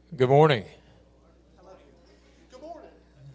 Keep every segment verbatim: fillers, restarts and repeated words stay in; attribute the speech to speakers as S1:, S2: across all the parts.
S1: Good morning.
S2: Good morning.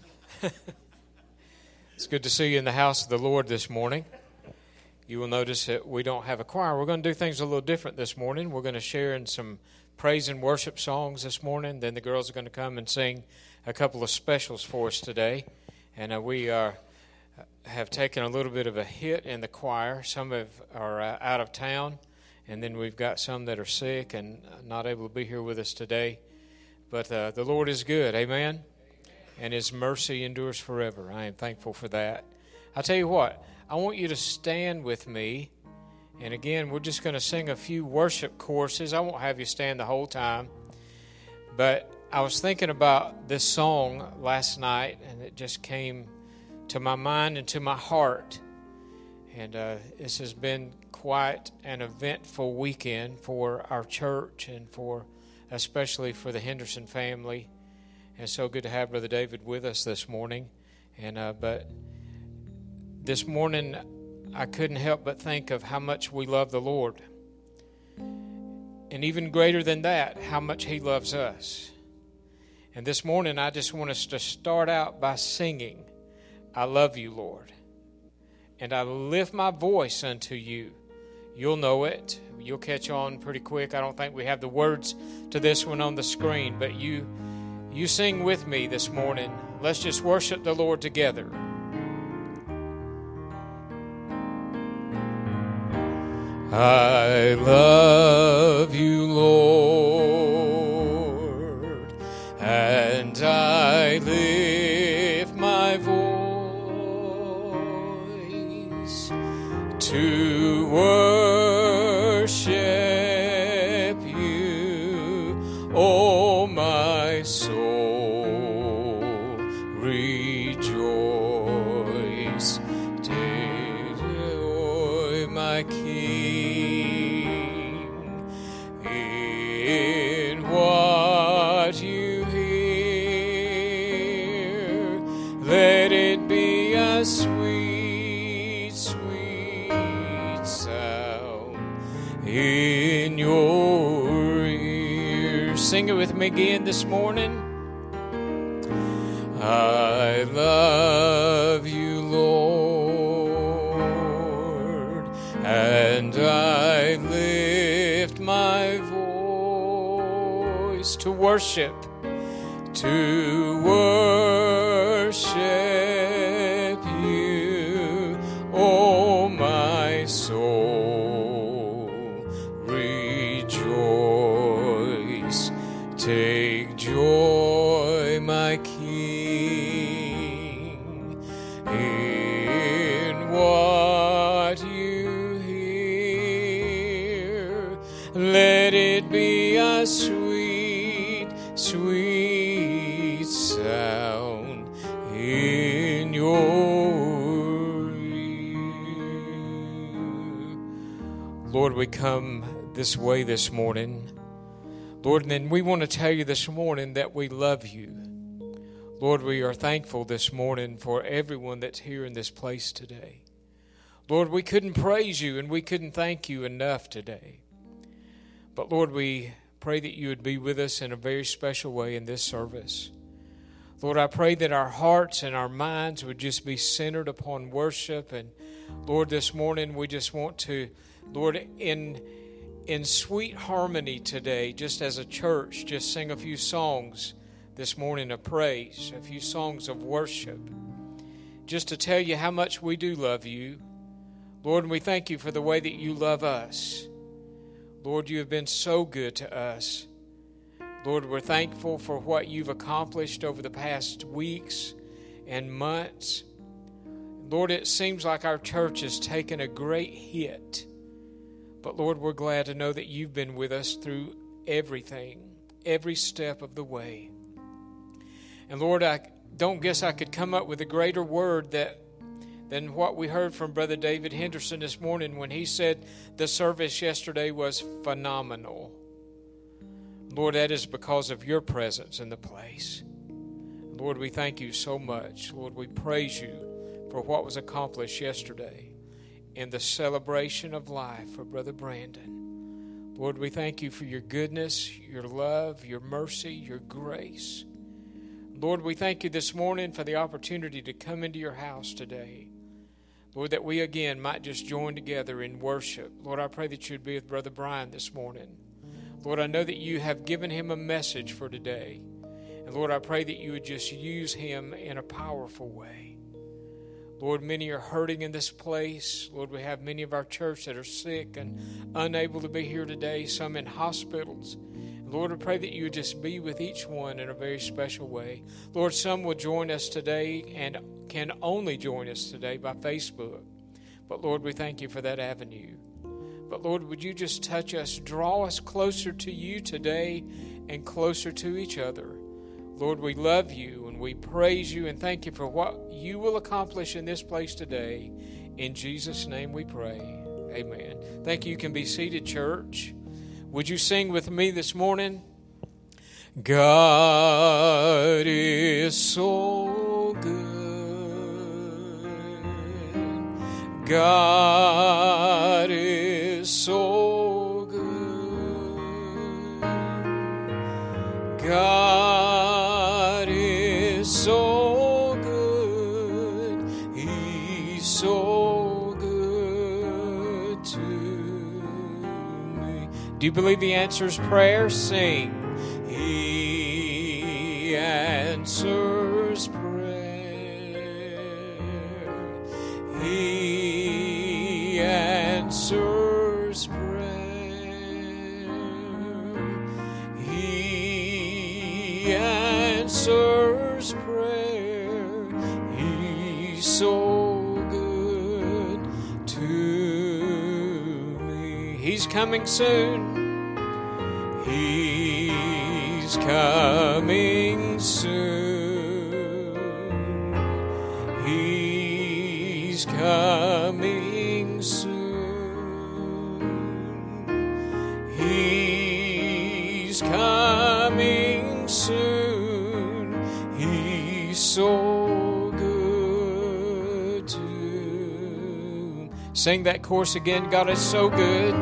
S1: It's good to see you in the house of the Lord this morning. You will notice that we don't have a choir. We're going to do things a little different this morning. We're going to share in some praise and worship songs this morning. Then the girls are going to come and sing a couple of specials for us today. And uh, we are have taken a little bit of a hit in the choir. Some have, are uh, out of town, and then we've got some that are sick and not able to be here with us today. But uh, the Lord is good, amen? And His mercy endures forever. I am thankful for that. I'll tell you what, I want you to stand with me. And again, we're just going to sing a few worship choruses. I won't have you stand the whole time. But I was thinking about this song last night, and it just came to my mind and to my heart. And uh, this has been quite an eventful weekend for our church and for especially for the Henderson family. And so good to have Brother David with us this morning. And uh, but this morning, I couldn't help but think of how much we love the Lord. And even greater than that, how much He loves us. And this morning, I just want us to start out by singing, I love you, Lord. And I lift my voice unto you. You'll know it. You'll catch on pretty quick. I don't think we have the words to this one on the screen, but you you sing with me this morning. Let's just worship the Lord together. I love you, Lord, and I lift my voice to worship you, oh my soul, rejoice, take joy, my King, in what you hear. Let it be a sweet, sweet sound in your ears. Sing it with me again this morning. I love you, Lord, and I lift my voice to worship, to worship you, oh my soul, rejoice, take joy, my King, in what you hear. Let it be a sweet, sweet sound in your ear. Lord, we come this way this morning. Lord, and then we want to tell you this morning that we love you. Lord, we are thankful this morning for everyone that's here in this place today. Lord, we couldn't praise you and we couldn't thank you enough today. But Lord, we pray that you would be with us in a very special way in this service. Lord, I pray that our hearts and our minds would just be centered upon worship. And Lord, this morning we just want to, Lord, in in sweet harmony today, just as a church, just sing a few songs this morning of praise, a few songs of worship, just to tell you how much we do love you. Lord, and we thank you for the way that you love us. Lord, you have been so good to us. Lord, we're thankful for what you've accomplished over the past weeks and months. Lord, it seems like our church has taken a great hit. But Lord, we're glad to know that you've been with us through everything, every step of the way. And Lord, I don't guess I could come up with a greater word that than what we heard from Brother David Henderson this morning when he said the service yesterday was phenomenal. Lord, that is because of your presence in the place. Lord, we thank you so much. Lord, we praise you for what was accomplished yesterday in the celebration of life for Brother Brandon. Lord, we thank you for your goodness, your love, your mercy, your grace. Lord, we thank you this morning for the opportunity to come into your house today. Lord, that we again might just join together in worship. Lord, I pray that you'd be with Brother Brian this morning. Lord, I know that you have given him a message for today. And Lord, I pray that you would just use him in a powerful way. Lord, many are hurting in this place. Lord, we have many of our church that are sick and unable to be here today, some in hospitals. Lord, I pray that you would just be with each one in a very special way. Lord, some will join us today and can only join us today by Facebook. But Lord, we thank you for that avenue. But Lord, would you just touch us, draw us closer to you today and closer to each other. Lord, we love you and we praise you and thank you for what you will accomplish in this place today. In Jesus' name we pray. Amen. Thank you. You can be seated, church. Would you sing with me this morning? God is so good. God is so good. God is so good. He's so good to me. Do you believe He answers prayer? Sing. He answers prayer. He answers prayer. He answers prayer. He's so good to me. He's coming soon. He's coming soon. He's coming soon. He's coming soon. He's so good to. Sing that chorus again. God is so good.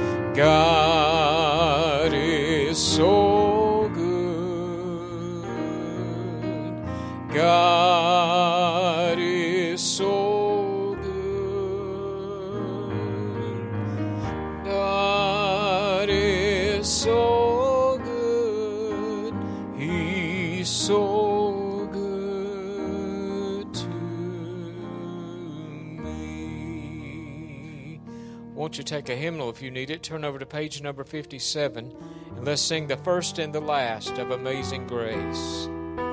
S1: God is so good. God is so good. God is so good. He's so good to me. Won't you take a hymnal if you need it? Turn over to page number fifty-seven, and let's sing the first and the last of Amazing Grace.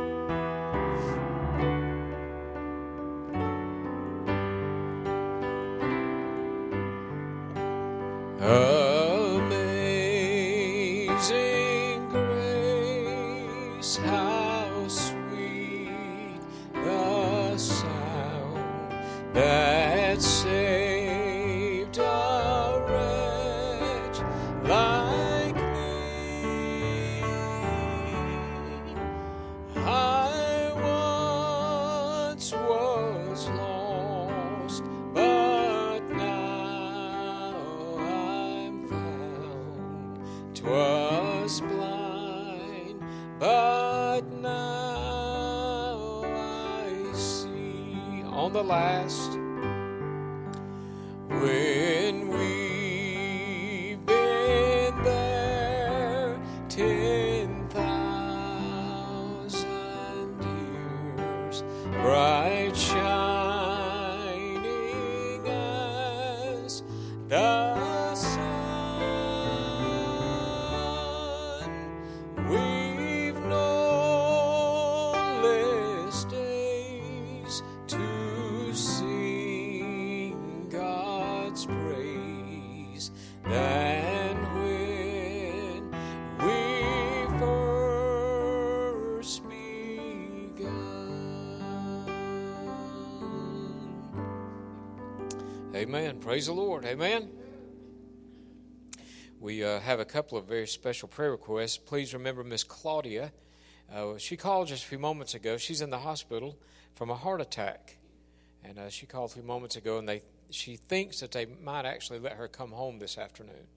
S1: Amazing grace, how sweet the sound that saved a wretch like me. I once was lost, but now I'm found. 'Twas blind, but now I see. On the last, when we've been there ten thousand years, bright shining as the sun, we've no less days to sing God's praise than when we first begun. Amen. Praise the Lord. Amen. We uh, have a couple of very special prayer requests. Please remember Miss Claudia. Uh, she called just a few moments ago. She's in the hospital from a heart attack. And uh, she called a few moments ago, and they she thinks that they might actually let her come home this afternoon.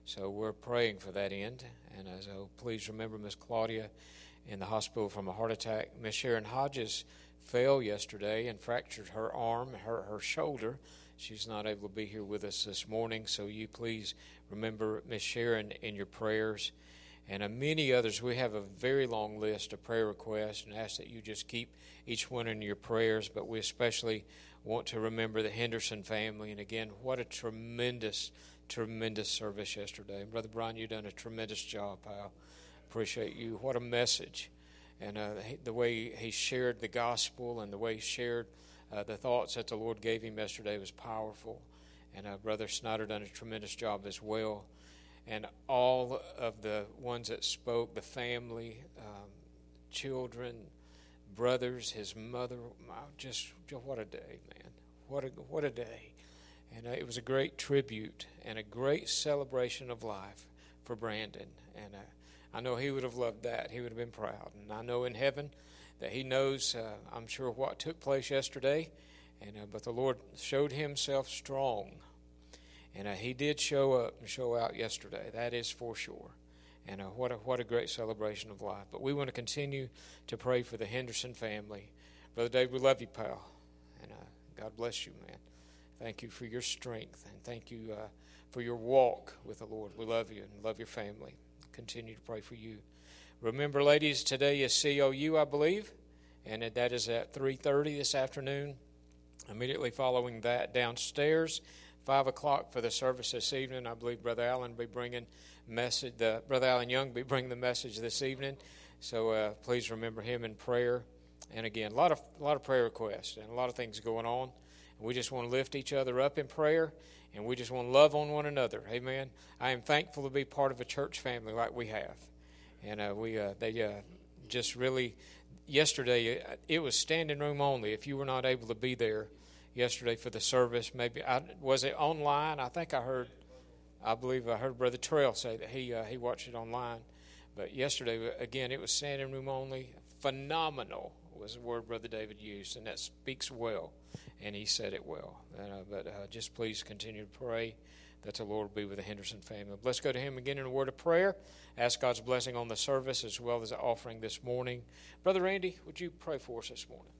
S1: So we're praying for that end. And uh, so please remember Miss Claudia in the hospital from a heart attack. Miss Sharon Hodges fell yesterday and fractured her arm, her, her shoulder. She's not able to be here with us this morning, so you please remember Miss Sharon in your prayers. And uh, many others. We have a very long list of prayer requests and ask that you just keep each one in your prayers, but we especially want to remember the Henderson family. And again, what a tremendous, tremendous service yesterday. Brother Brian, you've done a tremendous job, pal. Appreciate you. What a message. And uh, the way he shared the gospel and the way he shared uh, the thoughts that the Lord gave him yesterday was powerful. And uh, Brother Snyder done a tremendous job as well. And all of the ones that spoke, the family, um, children, brothers, his mother, just, just what a day, man. What a, what a day. And uh, it was a great tribute and a great celebration of life for Brandon. And uh, I know he would have loved that. He would have been proud. And I know in heaven that he knows, uh, I'm sure, what took place yesterday. And uh, but the Lord showed himself strong. And uh, he did show up and show out yesterday. That is for sure. And uh, what a, what a great celebration of life. But we want to continue to pray for the Henderson family. Brother Dave, we love you, pal. And uh, God bless you, man. Thank you for your strength. And thank you uh, for your walk with the Lord. We love you and love your family. Continue to pray for you. Remember, ladies, today is C O U, I believe. And that is at three thirty this afternoon. Immediately following that, downstairs, five o'clock for the service this evening. I believe Brother Allen will be bringing message. The, Brother Allen Young will be bringing the message this evening. So uh, please remember him in prayer. And again, a lot of a lot of prayer requests and a lot of things going on. We just want to lift each other up in prayer, and we just want to love on one another. Amen. I am thankful to be part of a church family like we have, and uh, we uh, they uh, just really. Yesterday, it was standing room only. If you were not able to be there yesterday for the service, maybe I, was it online? I think I heard, I believe I heard Brother Terrell say that he uh, he watched it online. But yesterday, again, it was standing room only. Phenomenal was the word Brother David used, and that speaks well, and he said it well. And, uh, but uh, just please continue to pray that the Lord will be with the Henderson family. Let's go to him again in a word of prayer. Ask God's blessing on the service as well as the offering this morning. Brother Randy, would you pray for us this morning?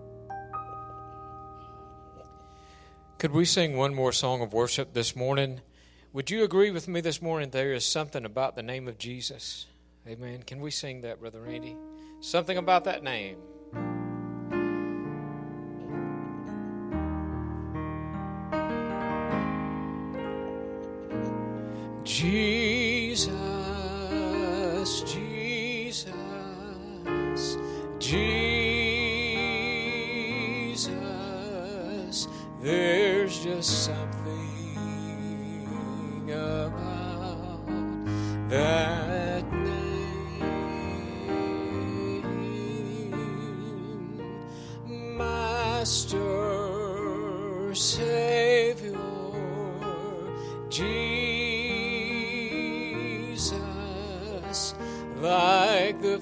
S1: Could we sing one more song of worship this morning? Would you agree with me this morning there is something about the name of Jesus? Amen. Can we sing that, Brother Randy? Something about that name. Jesus, Jesus, Jesus, there's just something about that name. Master, Savior, Jesus, like the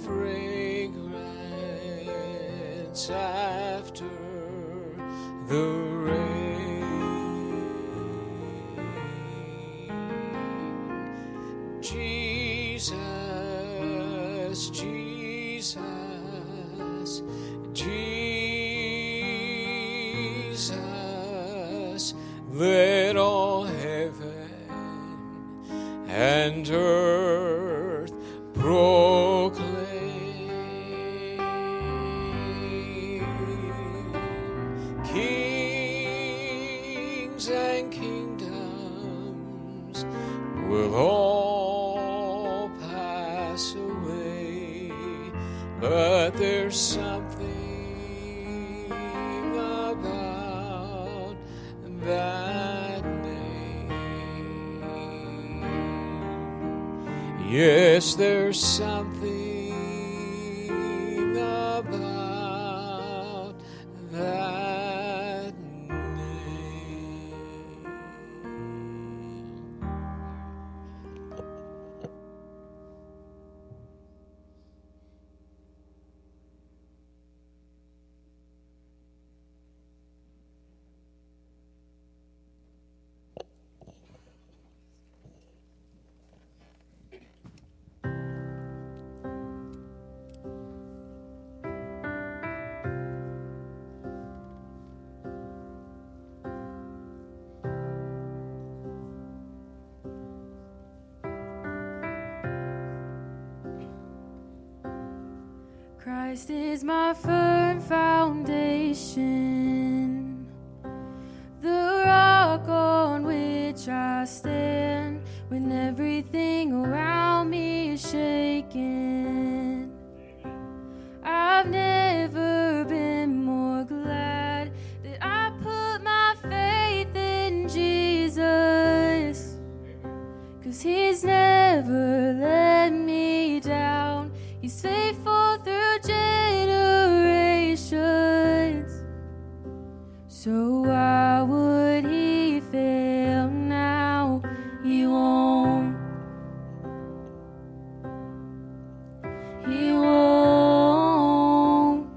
S1: fragrance after the rain. Jesus, Jesus, Jesus, let all heaven and earth proclaim. Kings and kingdoms will all pass away, but there's something about that name. Yes, there's something about that name.
S3: Christ is my firm foundation, the rock on which I stand when everything around me is shaken. I've never been more glad that I put my faith in Jesus, 'cause He's never let me down. He's faithful through generations. So why would He fail now? He won't. He won't.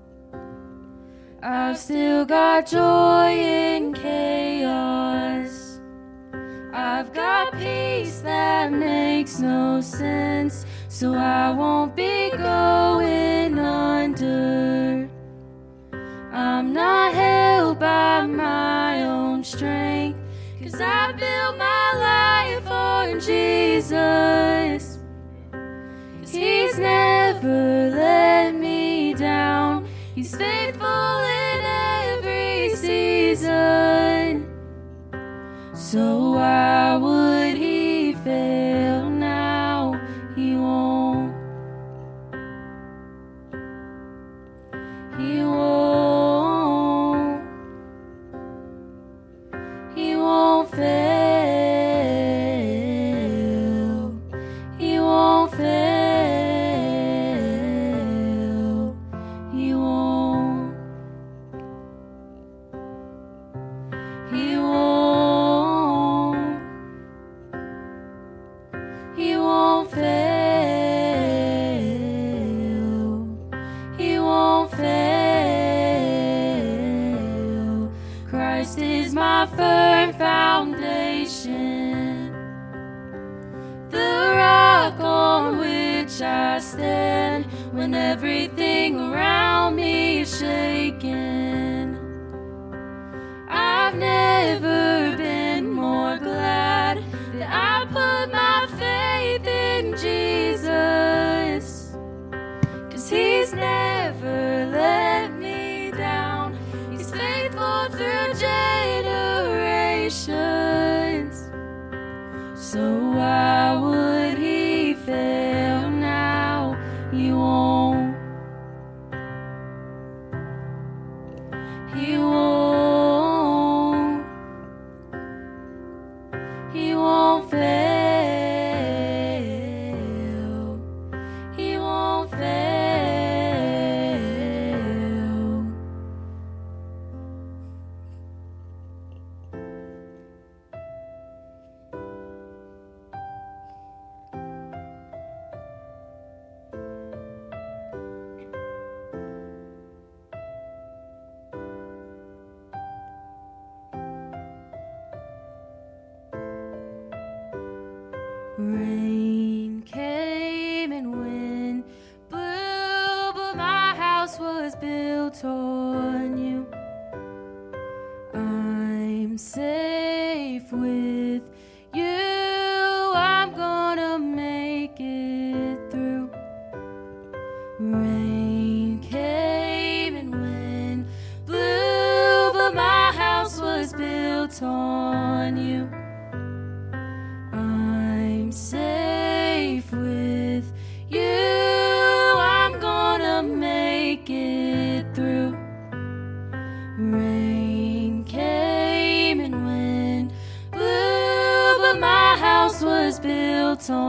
S3: I've still got joy in chaos. I've got peace that makes no sense. So I won't be going under. I'm not held by my own strength, 'cause I built my life on Jesus. 'Cause He's never let me down. He's faithful in every season. So why would He fail now? He won't. He won't. He won't fail. He won't fail. He won't. He won't. He won't fail. He won't fail. Christ is my firm foundation, the rock on which I stand when everything around me is shaken. I've never been more glad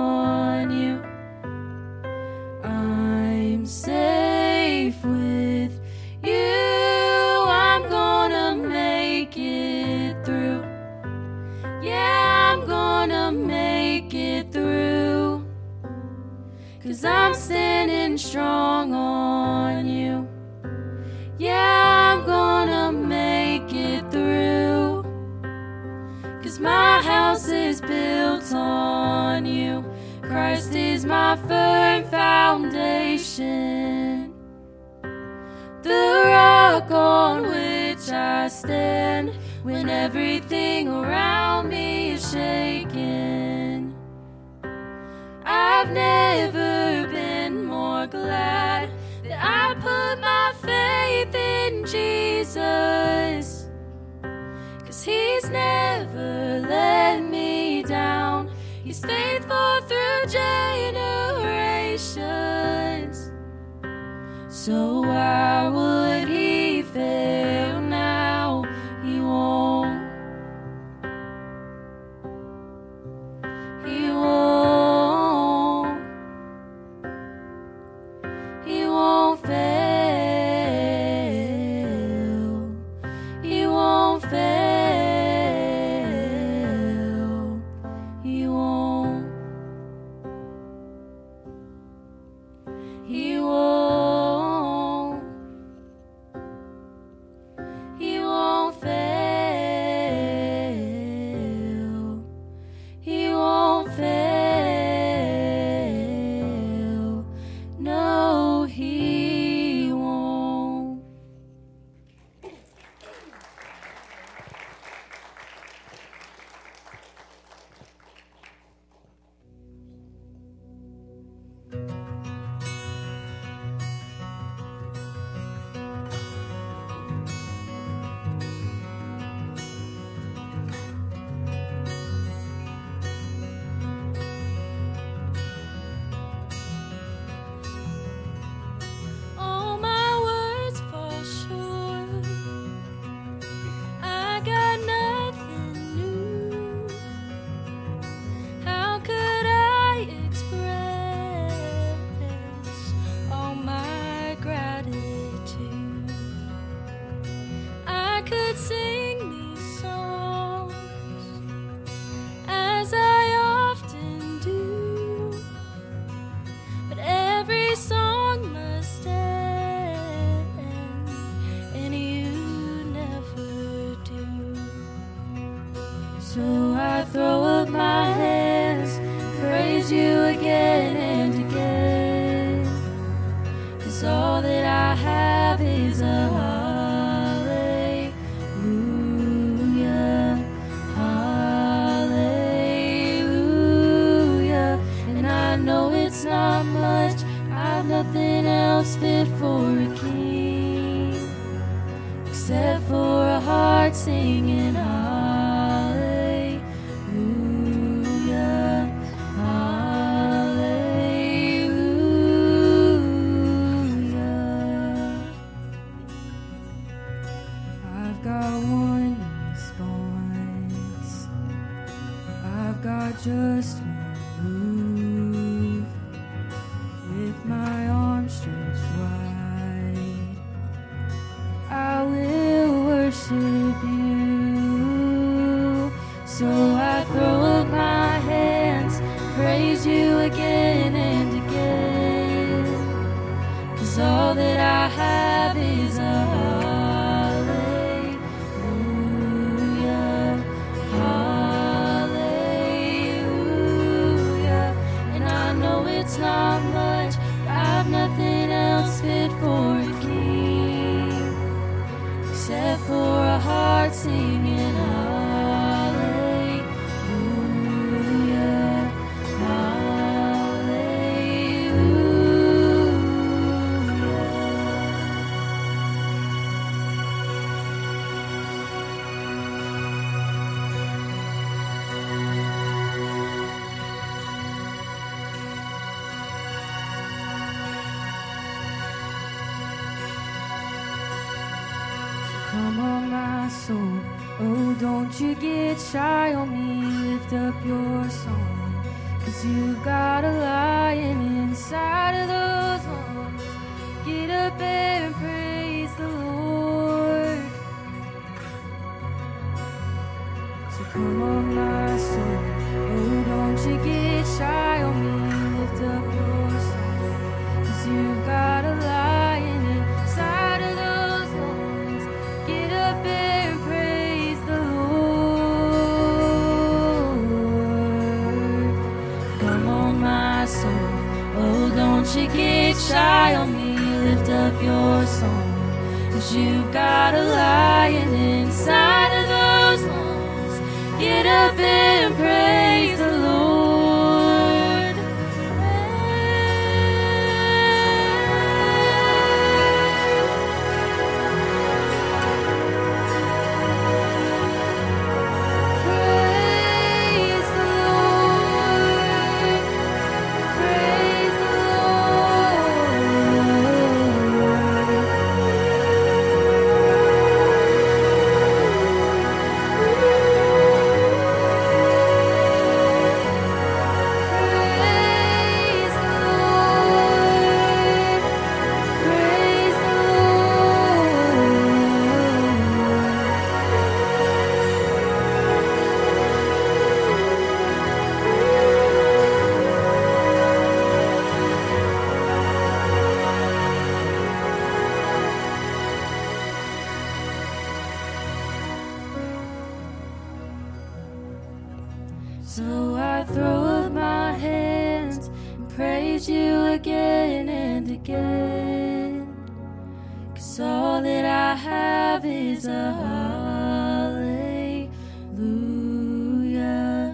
S3: on you. I'm safe with you. I'm gonna make it through. Yeah, I'm gonna make it through. 'Cause I'm standing strong on you. Yeah, I'm gonna make it through. 'Cause my house is built on you. Christ is my firm foundation, the rock on which I stand when everything around me is shaking. I've never been more glad that I put my faith in Jesus, 'cause he's never let me down. He's faithful through generations. So why would he fail now? He won't. He won't. He won't fail. He won't fail. He won't. He won't. He won't fail. He won't fail. No, he won't. All my words fall short. I got nothing new. How could I express all my gratitude? I could sing these songs as I often do, but every song must end, and you never do. So I throw up my hands, praise you again and again, 'cause all that I have is a hallelujah, hallelujah. And I know it's not much, I've nothing else fit for a king, except for a heart singing hallelujah, hallelujah. I've got one response, I've got just one move, with my arms stretched wide, I will worship you. So I throw up my hands, praise you again and again, 'cause all that I have is a hallelujah, hallelujah. And I know it's not much, I've nothing else fit for a king, except for a heart singing hallelujah, come on, my soul, oh, don't you get shy on me. Lift up your song, 'Cause you've got a lion inside of those lungs. Get up and praise the Lord. So come on, my soul, oh, don't you get shy on me. Lift up your song, 'cause you've got a lion inside of those lungs. Get up and praise the Lord. Come on, my soul, oh, don't you get shy on me. Lift up your song, 'cause you've got a lion inside of those lungs. Get up and praise the Lord. Praise the Lord. Praise the Praise the Lord. Praise the So I throw up my hands and praise you again and again. 'Cause all that I have is a hallelujah,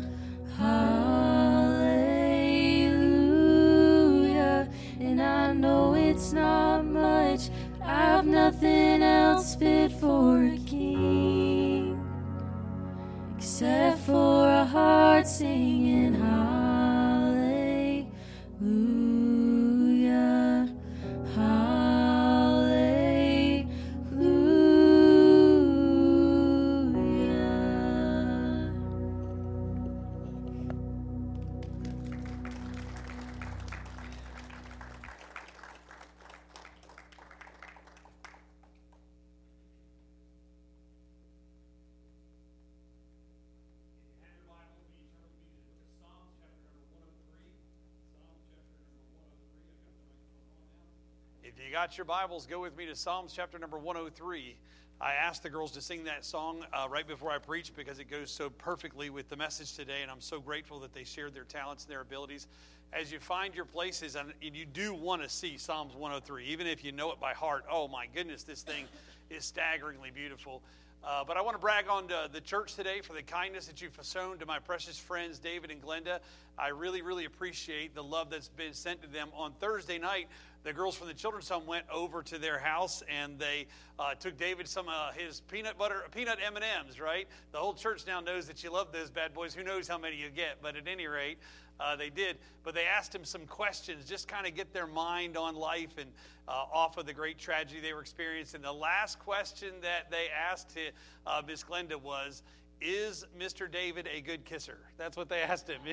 S3: hallelujah. And I know it's not much, but I have nothing else fit for a king except for a heart singing hallelujah, hallelujah.
S2: If you got your Bibles, go with me to Psalms chapter number one oh three. I asked the girls to sing that song uh, right before I preached because it goes so perfectly with the message today, and I'm so grateful that they shared their talents and their abilities. As you find your places, and you do want to see Psalms one oh three, even if you know it by heart. Oh my goodness, this thing is staggeringly beautiful. Uh, but I want to brag on the, the church today for the kindness that you've shown to my precious friends, David and Glenda. I really, really appreciate the love that's been sent to them. On Thursday night, the girls from the Children's Home went over to their house, and they uh, took David some of uh, his peanut butter, peanut M and M's, right? The whole church now knows that you love those bad boys. Who knows how many you get, but at any rate, uh, they did. But they asked him some questions, just kind of get their mind on life and uh, off of the great tragedy they were experiencing. The last question that they asked uh, Miss Glenda was, is Mister David a good kisser? That's what they asked him.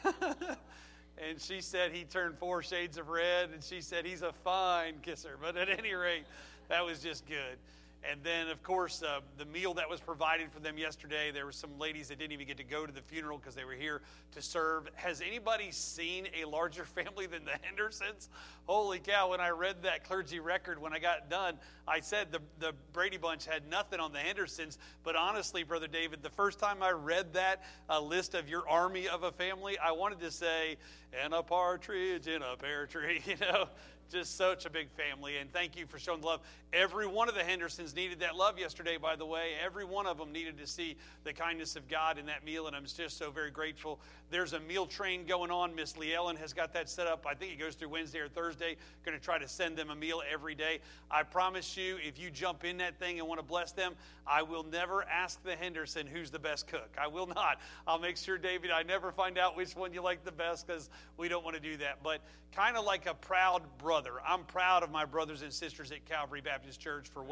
S2: And she said he turned four shades of red, and she said he's a fine kisser. But at any rate, that was just good. And then, of course, uh, the meal that was provided for them yesterday, there were some ladies that didn't even get to go to the funeral because they were here to serve. Has anybody seen a larger family than the Hendersons? Holy cow, when I read that clergy record, when I got done, I said the, the Brady Bunch had nothing on the Hendersons. But honestly, Brother David, the first time I read that uh, list of your army of a family, I wanted to say, and a partridge in a pear tree, you know. Just such a big family, and thank you for showing the love. Every one of the Hendersons needed that love yesterday, by the way. Every one of them needed to see the kindness of God in that meal, and I'm just so very grateful. There's a meal train going on. Miss Lee Ellen has got that set up. I think it goes through Wednesday or Thursday. Going to try to send them a meal every day. I promise you, if you jump in that thing and want to bless them, I will never ask the Henderson who's the best cook. I will not. I'll make sure, David, I never find out which one you like the best because we don't want to do that. But kind of like a proud brother. I'm proud of my brothers and sisters at Calvary Baptist Church for what you have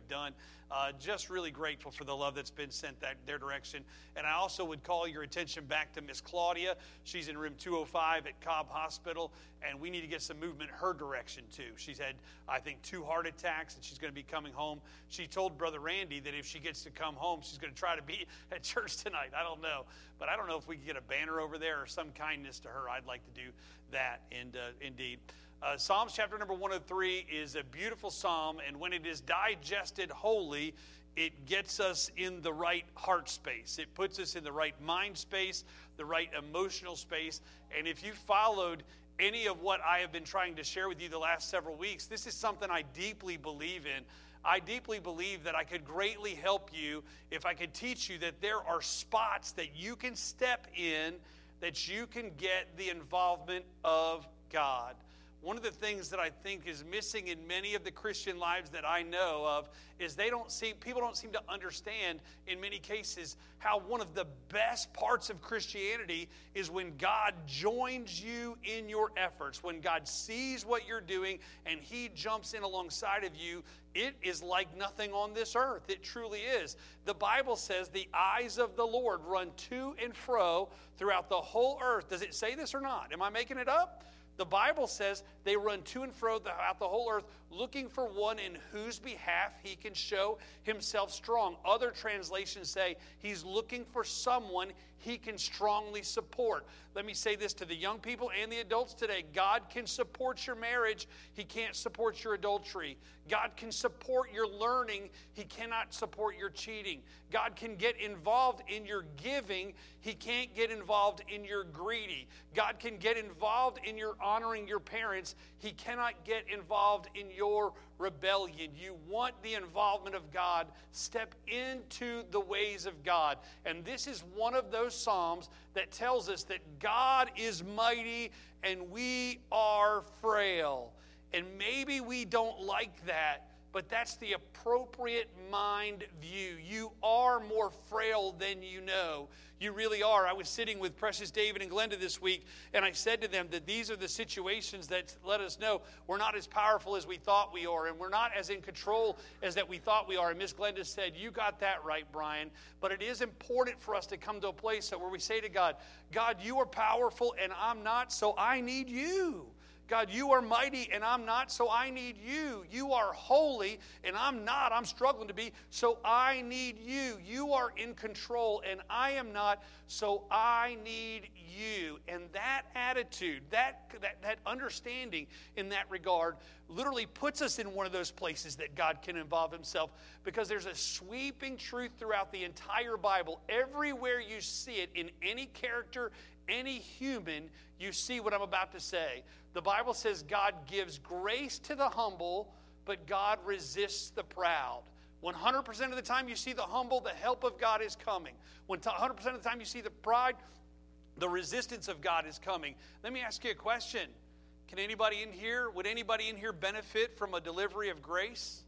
S2: done. Uh, just really grateful for the love that's been sent that their direction. And I also would call your attention back to Miss Claudia. She's in room two oh five at Cobb Hospital, and we need to get some movement her direction too. She's had, I think, two heart attacks, and she's going to be coming home. She told Brother Randy that if she gets to come home, she's going to try to be at church tonight. I don't know. But I don't know if we can get a banner over there or some kindness to her. I'd like to do that, and uh, indeed. Uh, Psalms chapter number one oh three is a beautiful psalm, and when it is digested wholly, it gets us in the right heart space. It puts us in the right mind space, the right emotional space. And if you followed any of what I have been trying to share with you the last several weeks, this is something I deeply believe in. I deeply believe that I could greatly help you if I could teach you that there are spots that you can step in, that you can get the involvement of God. One of the things that I think is missing in many of the Christian lives that I know of is they don't seem, people don't seem to understand in many cases how one of the best parts of Christianity is when God joins you in your efforts. When God sees what you're doing and He jumps in alongside of you, it is like nothing on this earth. It truly is. The Bible says the eyes of the Lord run to and fro throughout the whole earth. Does it say this or not? Am I making it up? The Bible says they run to and fro throughout the whole earth, looking for one in whose behalf He can show Himself strong. Other translations say He's looking for someone He can strongly support. Let me say this to the young people and the adults today. God can support your marriage. He can't support your adultery. God can support your learning. He cannot support your cheating. God can get involved in your giving. He can't get involved in your greedy. God can get involved in your honoring your parents. He cannot get involved in your rebellion. You want the involvement of God. Step into the ways of God. And this is one of those Psalms that tells us that God is mighty and we are frail. And maybe we don't like that, but that's the appropriate mind view. You are more frail than you know. You really are. I was sitting with Precious David and Glenda this week, and I said to them that these are the situations that let us know we're not as powerful as we thought we are, and we're not as in control as that we thought we are. And Miss Glenda said, you got that right, Brian. But it is important for us to come to a place where we say to God, God, you are powerful and I'm not, so I need you. God, you are mighty and I'm not, so I need you. You are holy and I'm not. I'm struggling to be, so I need you. You are in control and I am not, so I need you. And that attitude, that, that, that understanding in that regard literally puts us in one of those places that God can involve Himself, because there's a sweeping truth throughout the entire Bible. Everywhere you see it, in any character, any human, you see what I'm about to say. The Bible says God gives grace to the humble, but God resists the proud. one hundred percent of the time you see the humble, the help of God is coming. When one hundred percent of the time you see the pride, the resistance of God is coming. Let me ask you a question. Can anybody in here, would anybody in here benefit from a delivery of grace?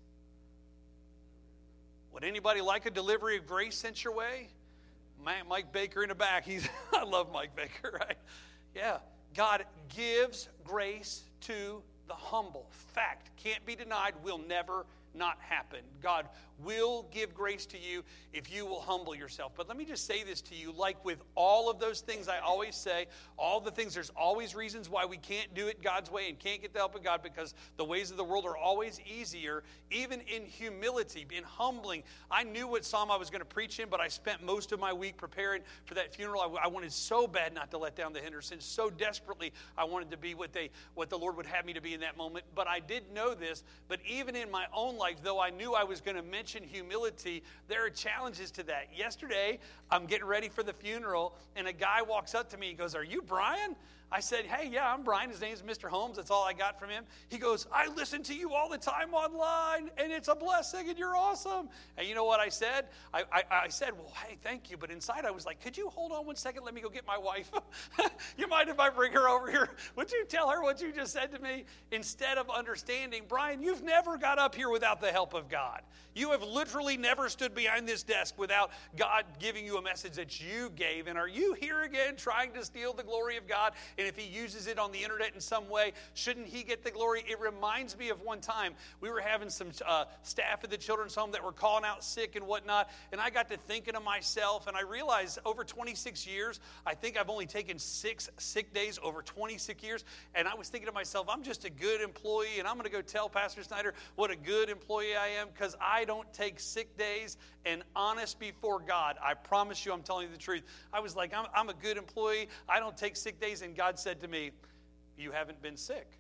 S2: Would anybody like a delivery of grace sent your way? Mike Baker in the back. He's I love Mike Baker, right? Yeah. God gives grace to the humble. Fact, can't be denied, will never not happen. God will give grace to you if you will humble yourself. But let me just say this to you, like with all of those things I always say, all the things, there's always reasons why we can't do it God's way and can't get the help of God, because the ways of the world are always easier. Even in humility, in humbling. I knew what psalm I was going to preach in, but I spent most of my week preparing for that funeral. I, I wanted so bad not to let down the Hendersons. So desperately I wanted to be what they, what the Lord would have me to be in that moment. But I did know this, but even in my own life, though I knew I was going to mention humility, there are challenges to that. Yesterday, I'm getting ready for the funeral, and a guy walks up to me. He goes, "Are you Brian?" I said, "Hey, yeah, I'm Brian." His name's Mister Holmes. That's all I got from him. He goes, "I listen to you all the time online, and it's a blessing, and you're awesome." And you know what I said? I, I, I said, "Well, hey, thank you." But inside I was like, "Could you hold on one second? Let me go get my wife." You mind if I bring her over here? Would you tell her what you just said to me? Instead of understanding, Brian, you've never got up here without the help of God. You have literally never stood behind this desk without God giving you a message that you gave. And are you here again trying to steal the glory of God And if he uses it on the internet in some way, shouldn't he get the glory? It reminds me of one time we were having some uh, staff at the children's home that were calling out sick and whatnot. And I got to thinking to myself, and I realized over twenty-six years, I think I've only taken six sick days over twenty-six years. And I was thinking to myself, I'm just a good employee, and I'm going to go tell Pastor Snyder what a good employee I am, because I don't take sick days. And honest before God, I promise you I'm telling you the truth. I was like, I'm, I'm a good employee. I don't take sick days. And God said to me, you haven't been sick.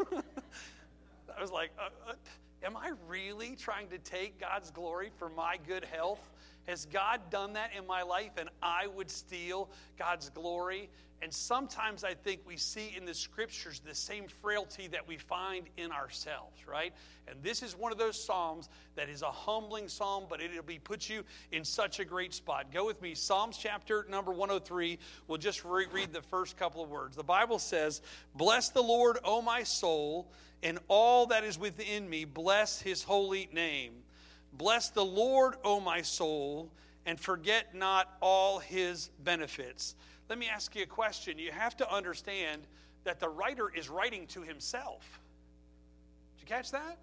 S2: I was like, uh, uh, am I really trying to take God's glory for my good health? Has God done that in my life and I would steal God's glory? And sometimes I think we see in the scriptures the same frailty that we find in ourselves, right? And this is one of those psalms that is a humbling psalm, but it'll be put you in such a great spot. Go with me. Psalms chapter number one oh three. We'll just re- read the first couple of words. The Bible says, "Bless the Lord, O my soul, and all that is within me, bless his holy name. Bless the Lord, O my soul, and forget not all his benefits." Let me ask you a question. You have to understand that the writer is writing to himself. Did you catch that?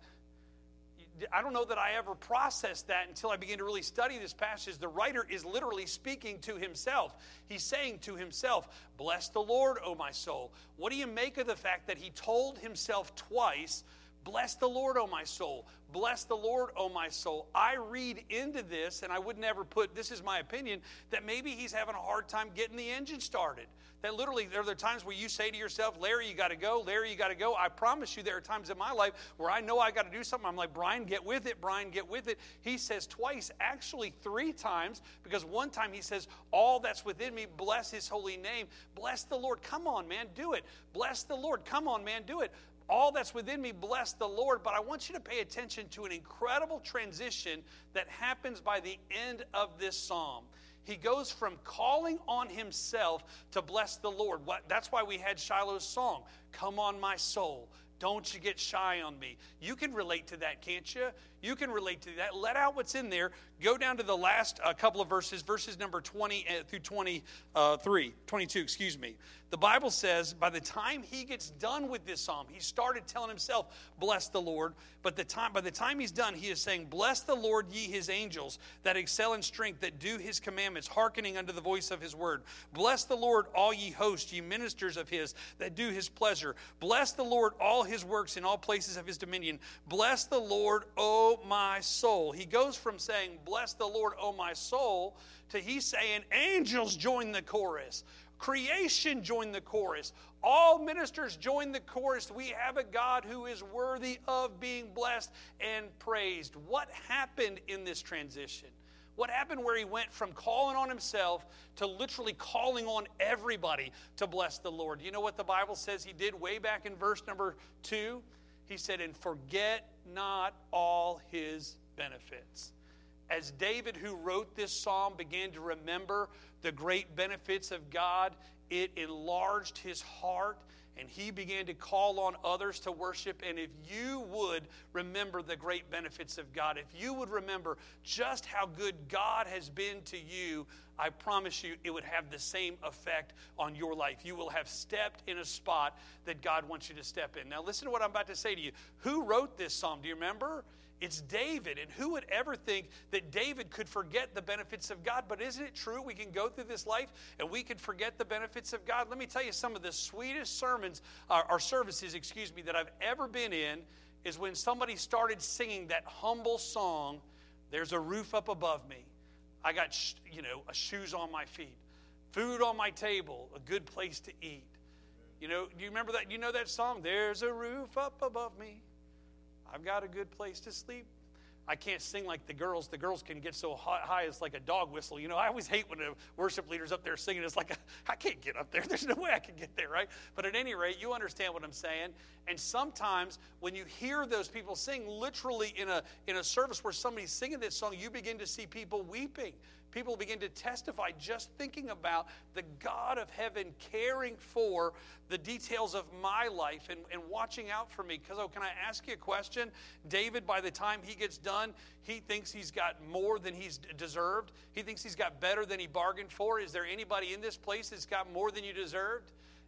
S2: I don't know that I ever processed that until I began to really study this passage. The writer is literally speaking to himself. He's saying to himself, "Bless the Lord, O my soul." What do you make of the fact that he told himself twice, "Bless the Lord, O my soul. Bless the Lord, O my soul"? I read into this, and I would never put, this is my opinion, that maybe he's having a hard time getting the engine started. That literally, there are times where you say to yourself, "Larry, you got to go. Larry, you got to go." I promise you there are times in my life where I know I got to do something. I'm like, "Brian, get with it. Brian, get with it." He says twice, actually three times, because one time he says, "All that's within me, bless his holy name." Bless the Lord. Come on, man, do it. Bless the Lord. Come on, man, do it. All that's within me, bless the Lord. But I want you to pay attention to an incredible transition that happens by the end of this psalm. He goes from calling on himself to bless the Lord. That's why we had Shiloh's song, "Come on, my soul. Don't you get shy on me." You can relate to that, can't you? You can relate to that. Let out what's in there. Go down to the last uh, couple of verses, verses number twenty through twenty-three, twenty-two, excuse me. The Bible says by the time he gets done with this psalm, he started telling himself, "Bless the Lord." But the time, by the time he's done, he is saying, "Bless the Lord, ye his angels, that excel in strength, that do his commandments, hearkening unto the voice of his word. Bless the Lord, all ye hosts, ye ministers of his, that do his pleasure. Bless the Lord, all his works in all places of his dominion. Bless the Lord, O my soul." He goes from saying, "Bless the Lord, O my soul," to he's saying, angels join the chorus. Creation join the chorus. All ministers join the chorus. We have a God who is worthy of being blessed and praised. What happened in this transition? What happened where he went from calling on himself to literally calling on everybody to bless the Lord? You know what the Bible says he did way back in verse number two? He said, "And forget not all his benefits." As David, who wrote this psalm, began to remember the great benefits of God, it enlarged his heart, and he began to call on others to worship. And if you would remember the great benefits of God, if you would remember just how good God has been to you, I promise you it would have the same effect on your life. You will have stepped in a spot that God wants you to step in. Now listen to what I'm about to say to you. Who wrote this psalm? Do you remember? It's David. And who would ever think that David could forget the benefits of God? But isn't it true we can go through this life and we can forget the benefits of God? Let me tell you, some of the sweetest sermons uh, or services, excuse me, that I've ever been in is when somebody started singing that humble song, "There's a roof up above me. I got, sh- you know, shoes on my feet, food on my table, a good place to eat." You know, do you remember that? You know that song? "There's a roof up above me. I've got a good place to sleep." I can't sing like the girls. The girls can get so high it's like a dog whistle. You know, I always hate when a worship leader's up there singing. It's like, a, I can't get up there. There's no way I can get there, right? But at any rate, you understand what I'm saying. And sometimes when you hear those people sing, literally in a in a service where somebody's singing this song, you begin to see people weeping. People begin to testify just thinking about the God of heaven caring for the details of my life and, and watching out for me. Because, oh, can I ask you a question? David, by the time he gets done, he thinks he's got more than he's deserved. He thinks he's got better than he bargained for. Is there anybody in this place that's got more than you deserved?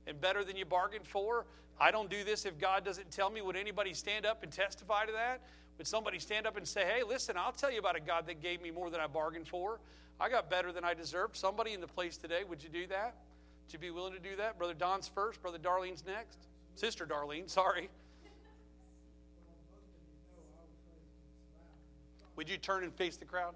S2: and better than you bargained for? I don't do this if God doesn't tell me. Would anybody stand up and testify to that? Would somebody stand up and say, hey, listen, I'll tell you about a God that gave me more than I bargained for. I got better than I deserved. Somebody in the place today, would you do that? Would you be willing to do that? Brother Don's first. Brother Darlene's next. Sister Darlene, sorry. Would you turn and face the crowd?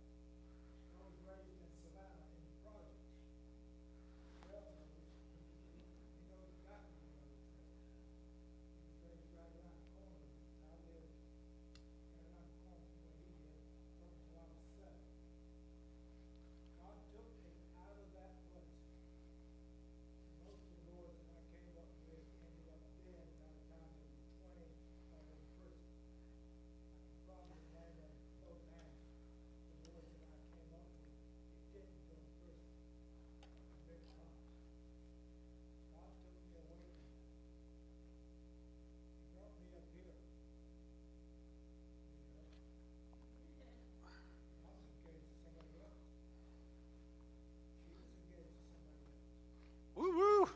S2: Woo woo!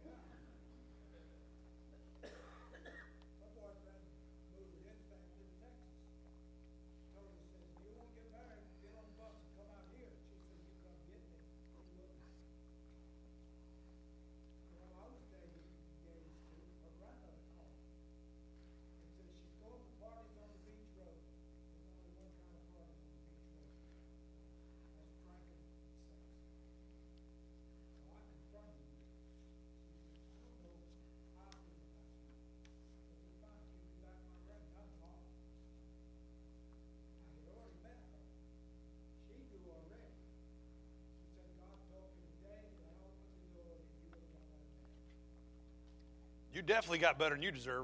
S2: You definitely got better than you deserve.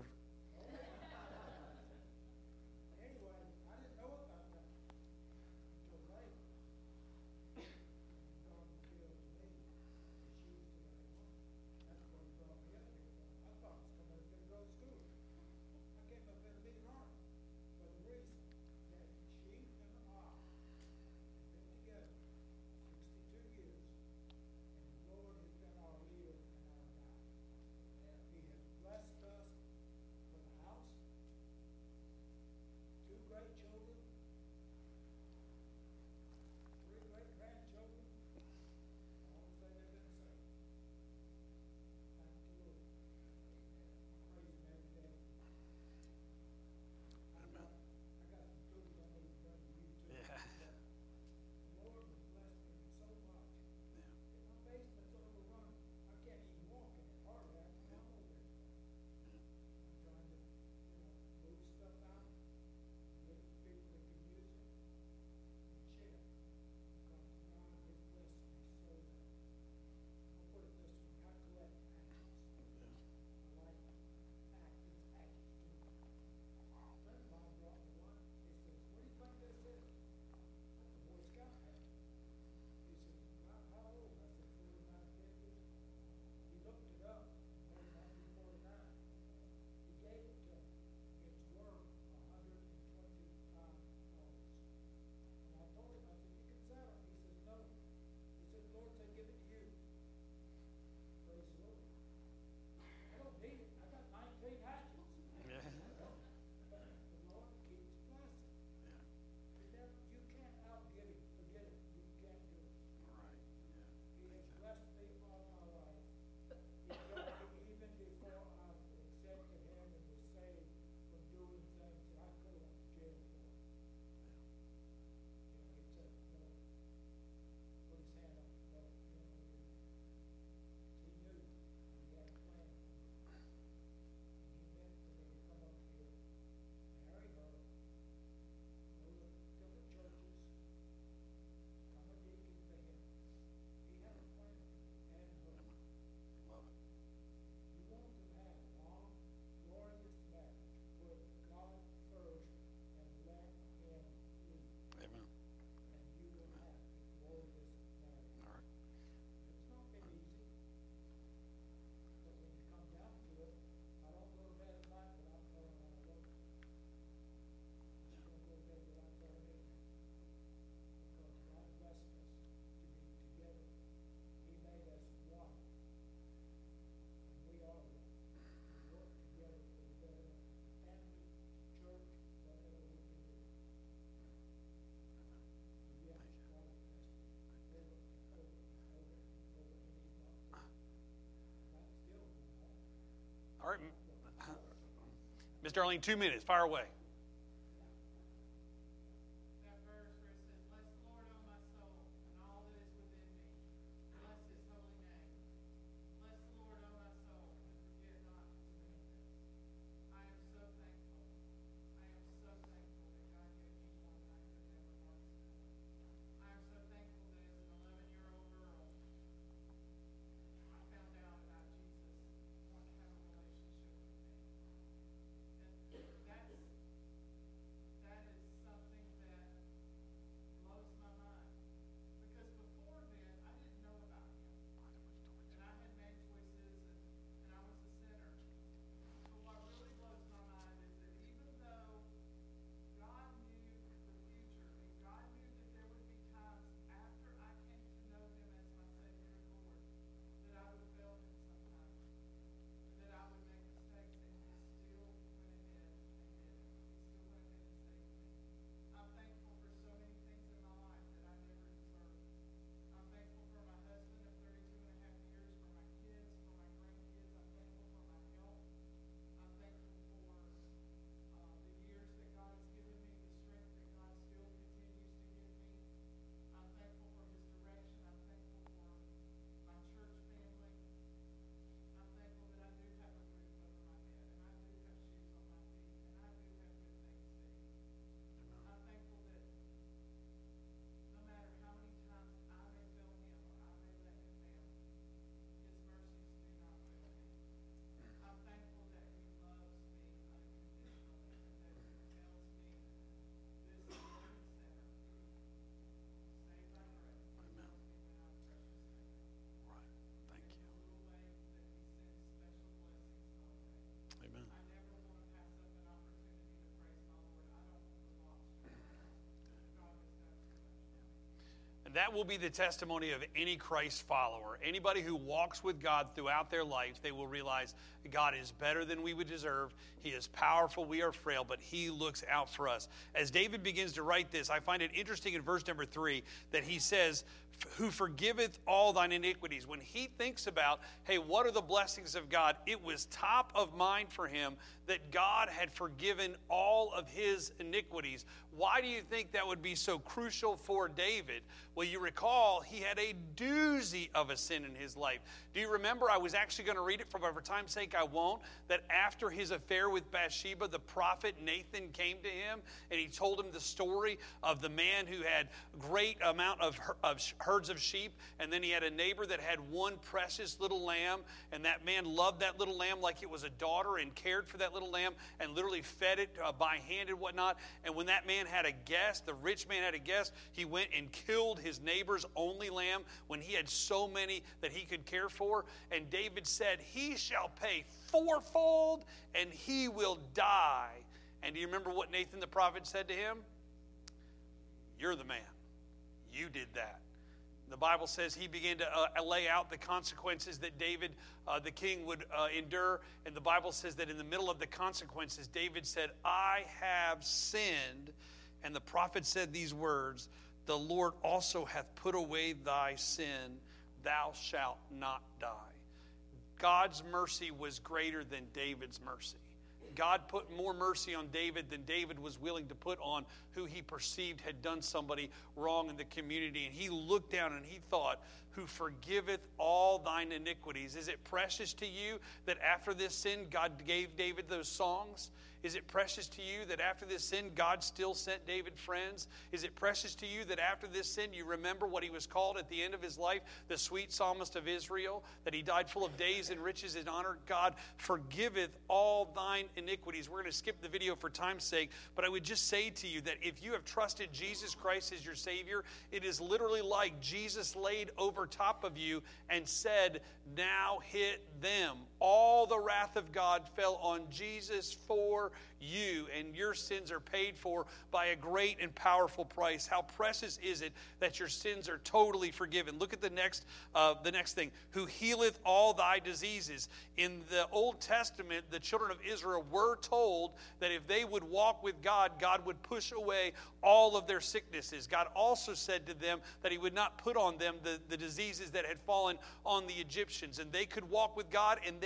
S2: Miss Darlene, two minutes. Fire away. That will be the testimony of any Christ follower. Anybody who walks with God throughout their life, they will realize God is better than we would deserve. He is powerful. We are frail, but he looks out for us. As David begins to write this, I find it interesting in verse number three that he says, who forgiveth all thine iniquities. When he thinks about, hey, what are the blessings of God? It was top of mind for him that God had forgiven all of his iniquities. Why do you think that would be so crucial for David? Well, you recall he had a doozy of a sin in his life. Do you remember? I was actually going to read it, for, for time's sake I won't, that after his affair with Bathsheba, the prophet Nathan came to him and he told him the story of the man who had great amount of, of herds of sheep, and then he had a neighbor that had one precious little lamb, and that man loved that little lamb like it was a daughter and cared for that little lamb and literally fed it uh, by hand and whatnot. And when that man had a guest, the rich man had a guest, he went and killed his neighbor's only lamb when he had so many that he could care for. And David said, he shall pay fourfold and he will die. And do you remember what Nathan the prophet said to him? You're the man. You did that. The Bible says he began to uh, lay out the consequences that David, uh, the king, would uh, endure. And the Bible says that in the middle of the consequences, David said, I have sinned. And the prophet said these words, the Lord also hath put away thy sin. Thou shalt not die. God's mercy was greater than David's mercy. God put more mercy on David than David was willing to put on who he perceived had done somebody wrong in the community. And he looked down and he thought, who forgiveth all thine iniquities. Is it precious to you that after this sin, God gave David those songs? Is it precious to you that after this sin, God still sent David friends? Is it precious to you that after this sin, you remember what he was called at the end of his life, the sweet psalmist of Israel, that he died full of days and riches and honor? God forgiveth all thine iniquities. We're going to skip the video for time's sake, but I would just say to you that if you have trusted Jesus Christ as your Savior, it is literally like Jesus laid over top of you and said, now hit them. All the wrath of God fell on Jesus for you, and your sins are paid for by a great and powerful price. How precious is it that your sins are totally forgiven? Look at the next, uh, the next thing. Who healeth all thy diseases. In the Old Testament, the children of Israel were told that if they would walk with God, God would push away all of their sicknesses. God also said to them that he would not put on them the, the diseases that had fallen on the Egyptians, and they could walk with God and they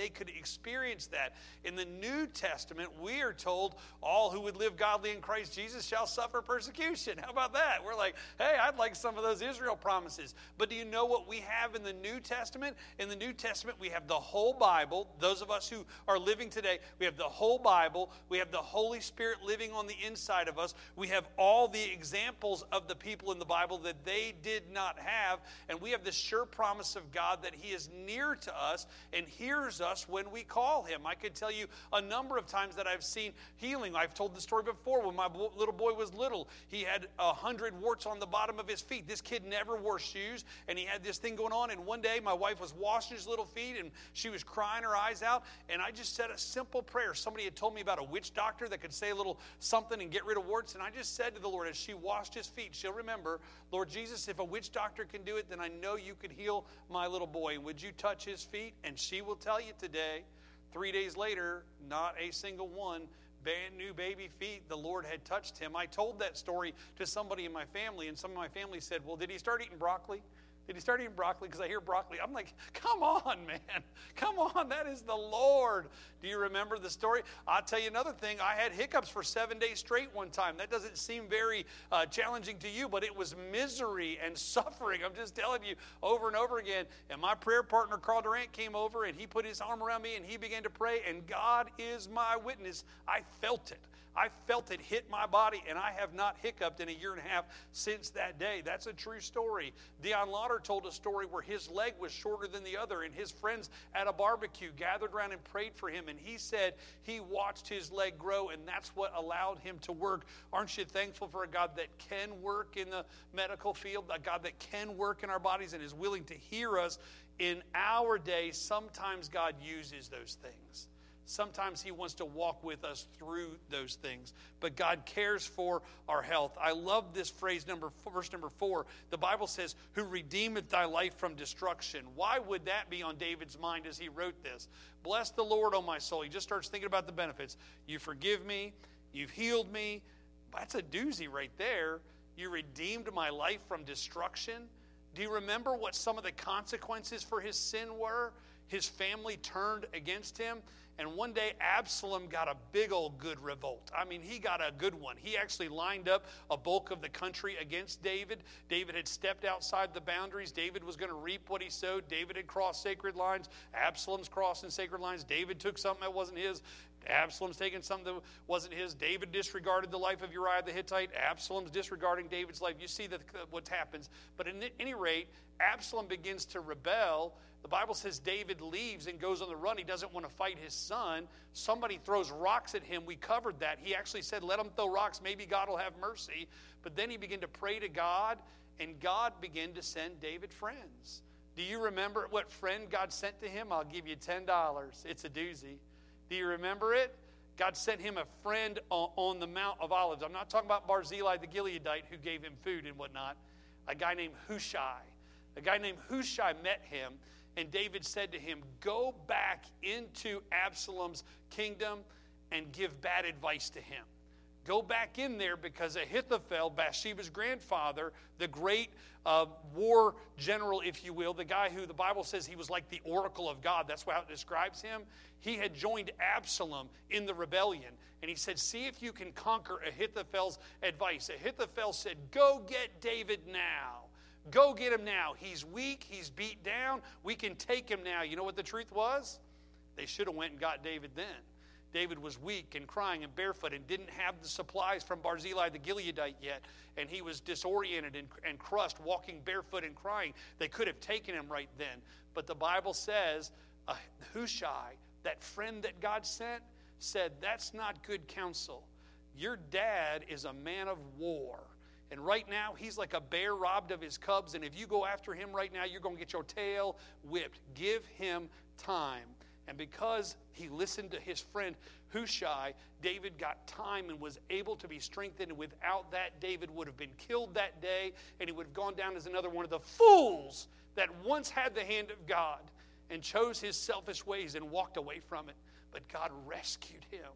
S2: they could experience that. In the New Testament, we are told all who would live godly in Christ Jesus shall suffer persecution. How about that? We're like, hey, I'd like some of those Israel promises. But do you know what we have in the New Testament? In the New Testament, we have the whole Bible. Those of us who are living today, we have the whole Bible. We have the Holy Spirit living on the inside of us. We have all the examples of the people in the Bible that they did not have. And we have the sure promise of God that He is near to us and hears us when we call Him. I could tell you a number of times that I've seen healing. I've told the story before. When my bo- little boy was little, he had a hundred warts on the bottom of his feet. This kid never wore shoes, and he had this thing going on. And one day, my wife was washing his little feet, and she was crying her eyes out. And I just said a simple prayer. Somebody had told me about a witch doctor that could say a little something and get rid of warts. And I just said to the Lord, as she washed his feet, she'll remember, Lord Jesus, if a witch doctor can do it, then I know you could heal my little boy. And would you touch his feet? And she will tell you today, three days later, not a single one, brand new baby feet, the Lord had touched him. I told that story to somebody in my family, and some of my family said, well, did he start eating broccoli? Did he start eating broccoli? Because I hear broccoli. I'm like, come on, man. Come on. That is the Lord. Do you remember the story? I'll tell you another thing. I had hiccups for seven days straight one time. That doesn't seem very uh, challenging to you, but it was misery and suffering. I'm just telling you over and over again. And my prayer partner, Carl Durant, came over, and he put his arm around me, and he began to pray, and God is my witness. I felt it. I felt it hit my body, and I have not hiccuped in a year and a half since that day. That's a true story. Dion Lauder told a story where his leg was shorter than the other, and his friends at a barbecue gathered around and prayed for him, and he said he watched his leg grow, and that's what allowed him to work. Aren't you thankful for a God that can work in the medical field, a God that can work in our bodies and is willing to hear us? In our day, sometimes God uses those things. Sometimes He wants to walk with us through those things. But God cares for our health. I love this phrase, number verse number four. The Bible says, who redeemeth thy life from destruction. Why would that be on David's mind as he wrote this? Bless the Lord, O my soul. He just starts thinking about the benefits. You forgive me. You've healed me. That's a doozy right there. You redeemed my life from destruction. Do you remember what some of the consequences for his sin were? His family turned against him. And one day, Absalom got a big old good revolt. I mean, he got a good one. He actually lined up a bulk of the country against David. David had stepped outside the boundaries. David was going to reap what he sowed. David had crossed sacred lines. Absalom's crossing sacred lines. David took something that wasn't his. Absalom's taking something that wasn't his. David disregarded the life of Uriah the Hittite. Absalom's disregarding David's life. You see that what happens. But at any rate, Absalom begins to rebel. The Bible says David leaves and goes on the run. He doesn't want to fight his son. Somebody throws rocks at him. We covered that. He actually said, let them throw rocks. Maybe God will have mercy. But then he began to pray to God, and God began to send David friends. Do you remember what friend God sent to him? I'll give you ten dollars. It's a doozy. Do you remember it? God sent him a friend on the Mount of Olives. I'm not talking about Barzillai the Gileadite who gave him food and whatnot. A guy named Hushai. A guy named Hushai met him, and David said to him, go back into Absalom's kingdom and give bad advice to him. Go back in there because Ahithophel, Bathsheba's grandfather, the great uh, war general, if you will, the guy who the Bible says he was like the oracle of God, that's how it describes him, he had joined Absalom in the rebellion. And he said, see if you can conquer Ahithophel's advice. Ahithophel said, go get David now. Go get him now. He's weak. He's beat down. We can take him now. You know what the truth was? They should have went and got David then. David was weak and crying and barefoot and didn't have the supplies from Barzillai the Gileadite yet. And he was disoriented and, and crushed, walking barefoot and crying. They could have taken him right then. But the Bible says, uh, Hushai, that friend that God sent, said, that's not good counsel. Your dad is a man of war. And right now, he's like a bear robbed of his cubs. And if you go after him right now, you're going to get your tail whipped. Give him time. And because he listened to his friend Hushai, David got time and was able to be strengthened. And without that, David would have been killed that day. And he would have gone down as another one of the fools that once had the hand of God and chose his selfish ways and walked away from it. But God rescued him.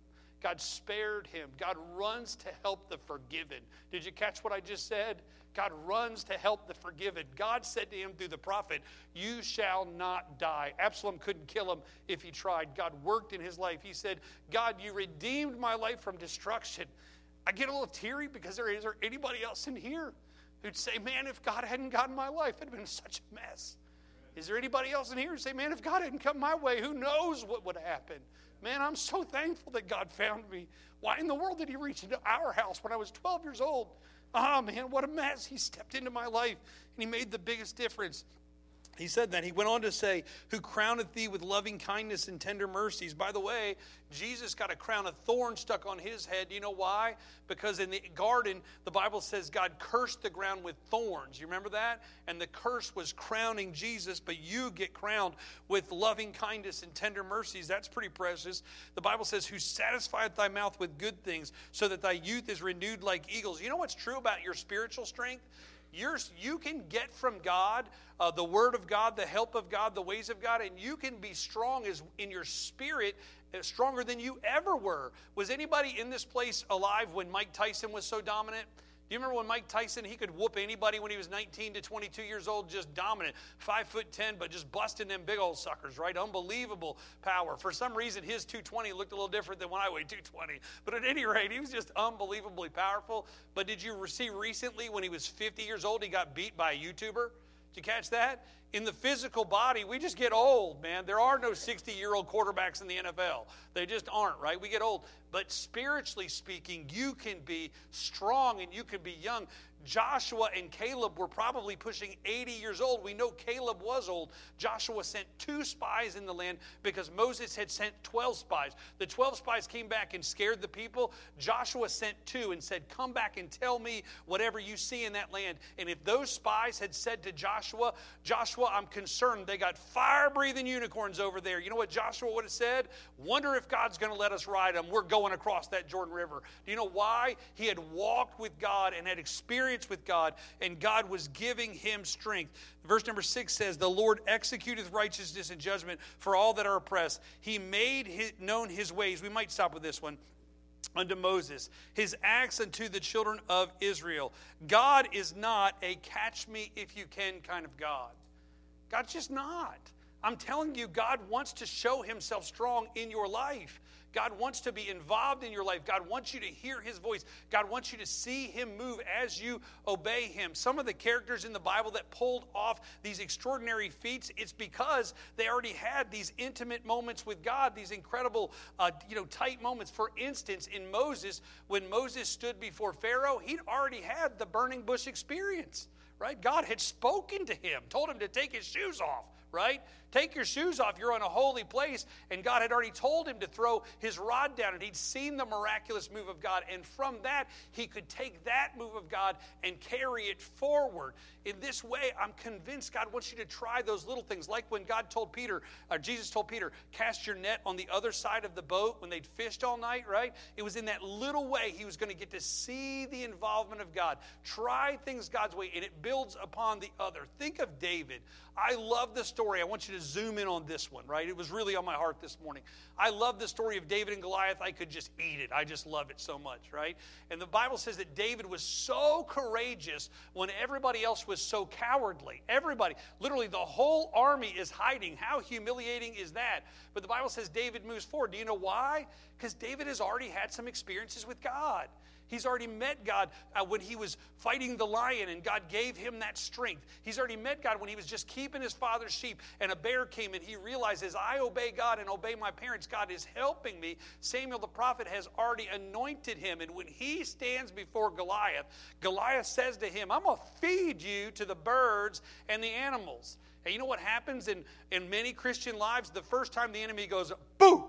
S2: God spared him. God runs to help the forgiven. Did you catch what I just said? God runs to help the forgiven. God said to him through the prophet, you shall not die. Absalom couldn't kill him if he tried. God worked in his life. He said, God, you redeemed my life from destruction. I get a little teary because there is there anybody else in here who'd say, man, if God hadn't gotten my life, it'd have been such a mess. Is there anybody else in here who say, man, if God hadn't come my way, who knows what would happen? Man, I'm so thankful that God found me. Why in the world did he reach into our house when I was twelve years old? Oh, man, what a mess. He stepped into my life, and he made the biggest difference. He said that. He went on to say, who crowneth thee with loving kindness and tender mercies. By the way, Jesus got a crown of thorns stuck on his head. You know why? Because in the garden, the Bible says God cursed the ground with thorns. You remember that? And the curse was crowning Jesus, but you get crowned with loving kindness and tender mercies. That's pretty precious. The Bible says, who satisfieth thy mouth with good things, so that thy youth is renewed like eagles. You know what's true about your spiritual strength? You're, you can get from God uh, the Word of God, the help of God, the ways of God, and you can be strong as in your spirit, uh, stronger than you ever were. Was anybody in this place alive when Mike Tyson was so dominant? Do you remember when Mike Tyson, he could whoop anybody when he was nineteen to twenty-two years old, just dominant, five foot ten, but just busting them big old suckers, right? Unbelievable power. For some reason, his two twenty looked a little different than when I weighed two twenty. But at any rate, he was just unbelievably powerful. But did you see recently when he was fifty years old, he got beat by a YouTuber? Did you catch that? In the physical body, we just get old, man. There are no sixty-year-old quarterbacks in the N F L. They just aren't, right? We get old. But spiritually speaking, you can be strong and you can be young. Joshua and Caleb were probably pushing eighty years old. We know Caleb was old. Joshua sent two spies in the land because Moses had sent twelve spies. The twelve spies came back and scared the people. Joshua sent two and said, come back and tell me whatever you see in that land. And if those spies had said to Joshua, Joshua, I'm concerned. They got fire-breathing unicorns over there. You know what Joshua would have said? Wonder if God's going to let us ride them. We're going across that Jordan River. Do you know why? He had walked with God and had experienced with God, and God was giving him strength. Verse number six says, the Lord executeth righteousness and judgment for all that are oppressed. He made his, known his ways. We might stop with this one. Unto Moses, his acts unto the children of Israel. God is not a catch me if you can kind of God. God's just not. I'm telling you, God wants to show himself strong in your life. God wants to be involved in your life. God wants you to hear his voice. God wants you to see him move as you obey him. Some of the characters in the Bible that pulled off these extraordinary feats, it's because they already had these intimate moments with God, these incredible, uh, you know, tight moments. For instance, in Moses, when Moses stood before Pharaoh, he'd already had the burning bush experience, right? God had spoken to him, told him to take his shoes off. Right? Take your shoes off. You're in a holy place. And God had already told him to throw his rod down. And he'd seen the miraculous move of God. And from that, he could take that move of God and carry it forward. In this way, I'm convinced God wants you to try those little things. Like when God told Peter, or Jesus told Peter, cast your net on the other side of the boat when they'd fished all night, right? It was in that little way he was going to get to see the involvement of God. Try things God's way, and it builds upon the other. Think of David. I love the story. I want you to zoom in on this one, right? It was really on my heart this morning. I love the story of David and Goliath. I could just eat it. I just love it so much, right? And the Bible says that David was so courageous when everybody else was so cowardly. Everybody, literally the whole army is hiding. How humiliating is that? But the Bible says David moves forward. Do you know why? Because David has already had some experiences with God. He's already met God uh, when he was fighting the lion and God gave him that strength. He's already met God when he was just keeping his father's sheep and a bear came and he realizes, I obey God and obey my parents. God is helping me. Samuel the prophet has already anointed him. And when he stands before Goliath, Goliath says to him, I'm going to feed you to the birds and the animals. And you know what happens in, in many Christian lives? The first time the enemy goes, boo!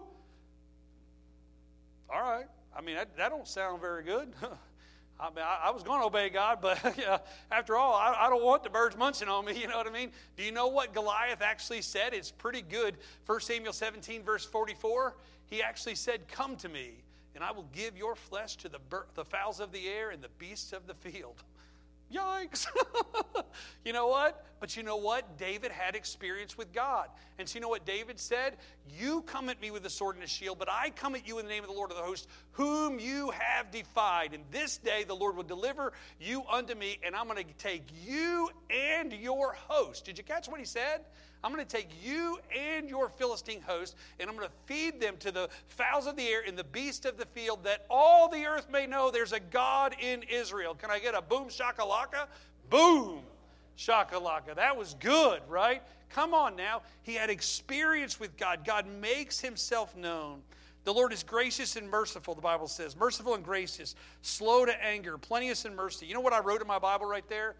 S2: All right. I mean, that, that don't sound very good. I mean, I, I was going to obey God, but you know, after all, I, I don't want the birds munching on me, you know what I mean? Do you know what Goliath actually said? It's pretty good. First Samuel seventeen, verse forty-four, he actually said, come to me, and I will give your flesh to the, bir- the fowls of the air and the beasts of the field. Yikes. You know what? But you know what? David had experience with God. And so you know what David said? You come at me with a sword and a shield, but I come at you in the name of the Lord of the hosts, whom you have defied. And this day the Lord will deliver you unto me, and I'm going to take you and your host. Did you catch what he said? I'm going to take you and your Philistine host, and I'm going to feed them to the fowls of the air and the beasts of the field, that all the earth may know there's a God in Israel. Can I get a boom shakalaka? Boom shakalaka. That was good, right? Come on now. He had experience with God. God makes himself known. The Lord is gracious and merciful, the Bible says. Merciful and gracious. Slow to anger. Plenteous in mercy. You know what I wrote in my Bible right there?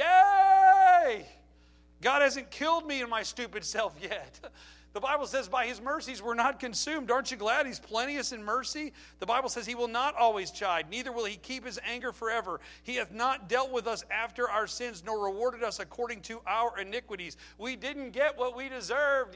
S2: Yay! God hasn't killed me in my stupid self yet. The Bible says by his mercies we're not consumed. Aren't you glad he's plenteous in mercy? The Bible says he will not always chide, neither will he keep his anger forever. He hath not dealt with us after our sins, nor rewarded us according to our iniquities. We didn't get what we deserved.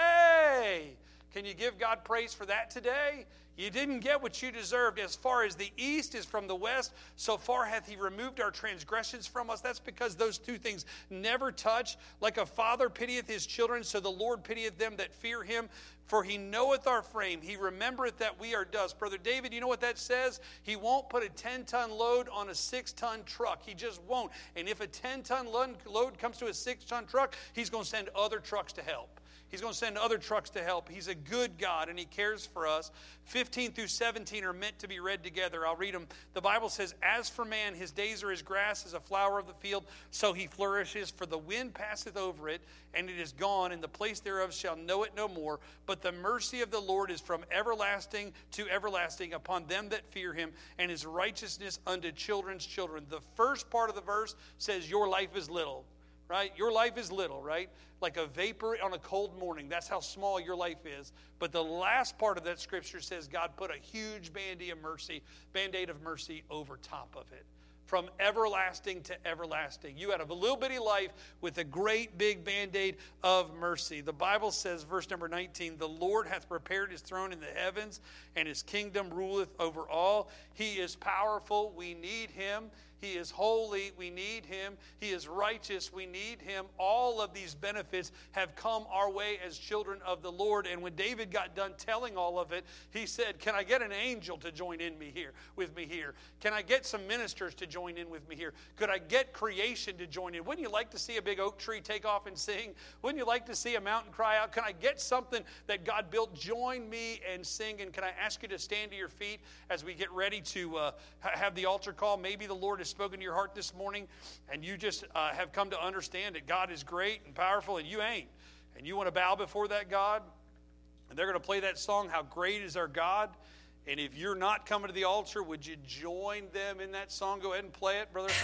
S2: Yay! Can you give God praise for that today? You didn't get what you deserved. As far as the east is from the west, so far hath he removed our transgressions from us. That's because those two things never touch. Like a father pitieth his children, so the Lord pitieth them that fear him. For he knoweth our frame. He remembereth that we are dust. Brother David, you know what that says? He won't put a ten-ton load on a six-ton truck. He just won't. And if a ten-ton load comes to a six-ton truck, he's going to send other trucks to help. He's going to send other trucks to help. He's a good God, and he cares for us. fifteen through seventeen are meant to be read together. I'll read them. The Bible says, as for man, his days are as grass, as a flower of the field, so he flourishes. For the wind passeth over it, and it is gone, and the place thereof shall know it no more. But the mercy of the Lord is from everlasting to everlasting upon them that fear him, and his righteousness unto children's children. The first part of the verse says, your life is little. Right? Your life is little, right? Like a vapor on a cold morning. That's how small your life is. But the last part of that scripture says God put a huge band-aid of mercy, band-aid of mercy over top of it. From everlasting to everlasting. You had a little bitty life with a great big band-aid of mercy. The Bible says, verse number nineteen, the Lord hath prepared his throne in the heavens, and his kingdom ruleth over all. He is powerful. We need him. He is holy. We need him. He is righteous. We need him. All of these benefits have come our way as children of the Lord. And when David got done telling all of it, he said, can I get an angel to join in me here, with me here? Can I get some ministers to join in with me here? Could I get creation to join in? Wouldn't you like to see a big oak tree take off and sing? Wouldn't you like to see a mountain cry out? Can I get something that God built? Join me and sing. And can I ask you to stand to your feet as we get ready to uh, have the altar call? Maybe the Lord is spoken to your heart this morning, and you just uh, have come to understand that God is great and powerful, and you ain't. And you want to bow before that God, and they're going to play that song, How Great Is Our God. And if you're not coming to the altar, would you join them in that song? Go ahead and play it, brother.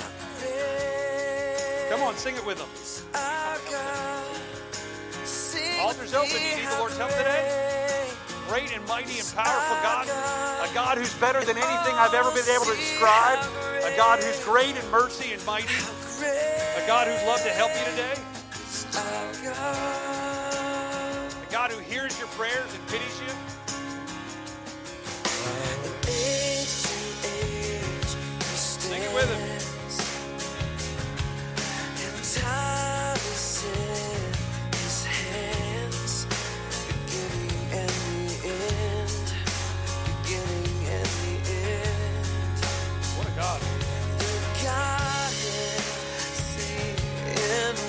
S2: Come on, sing it with them. Altar's open. You need the Lord's help today? Great and mighty and powerful God, a God who's better than anything I've ever been able to describe, a God who's great in mercy and mighty, a God who's loved to help you today, a God who hears your prayers and pities you. Sing it with him.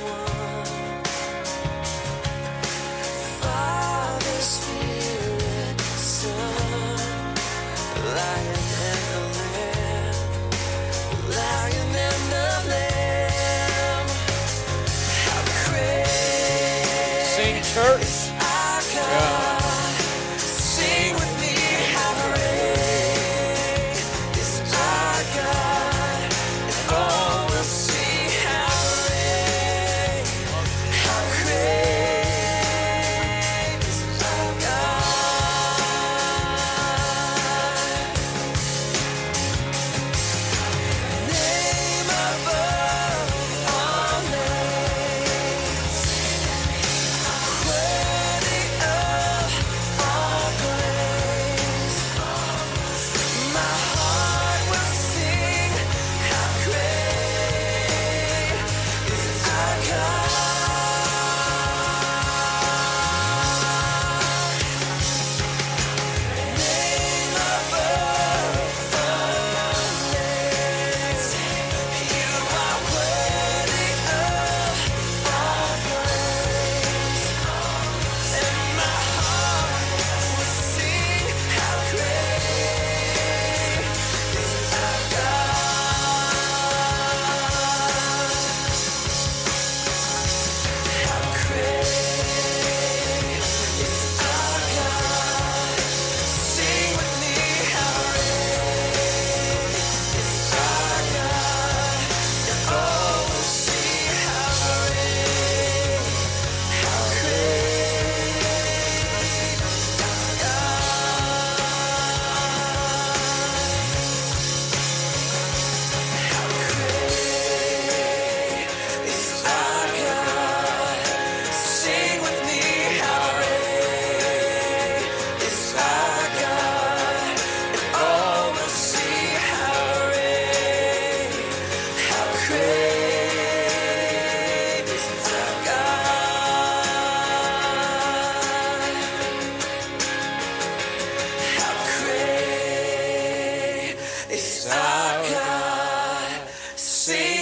S3: Father, Spirit,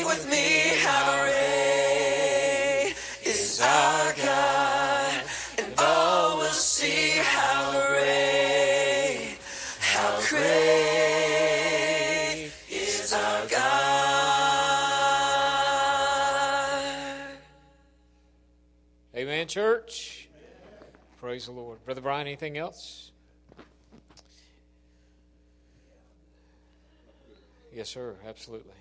S4: with me how great is our God, and all will see how great, how great is our God.
S1: Amen, church. Praise the Lord. Brother Brian, anything else? Yes, sir. Absolutely.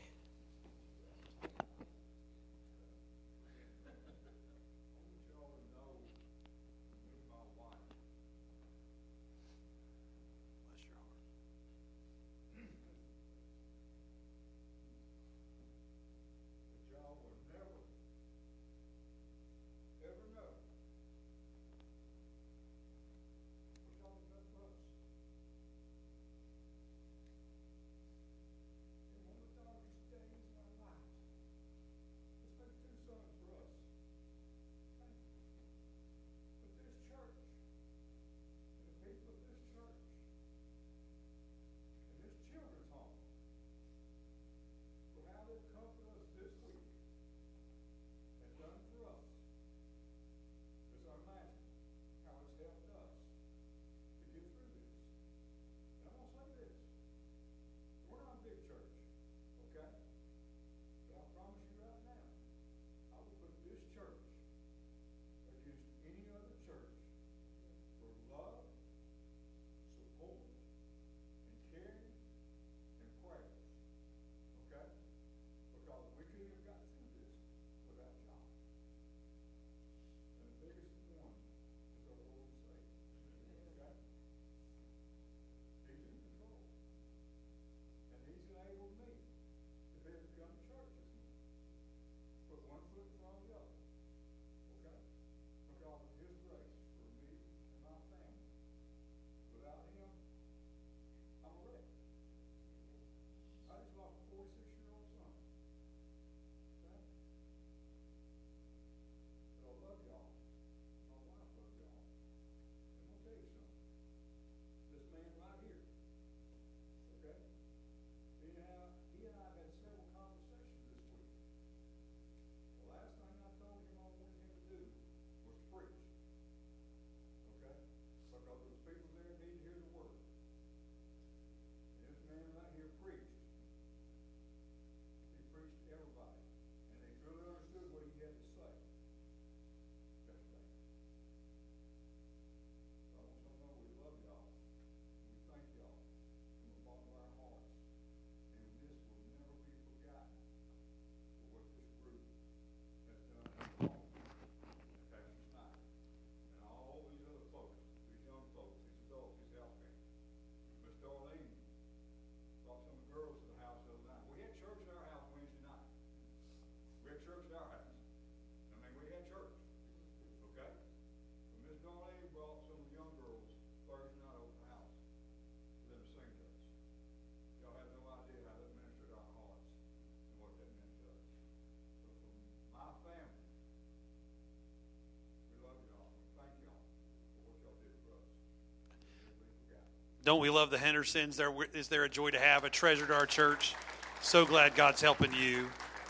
S2: Don't we love the Hendersons? There is there a joy to have, a treasure to our church. So glad God's helping you.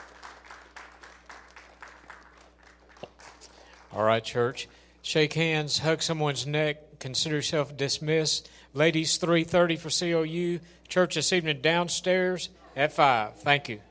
S1: All right, church. Shake hands, hug someone's neck, consider yourself dismissed. Ladies, three thirty for C O U. Church this evening downstairs at five. Thank you.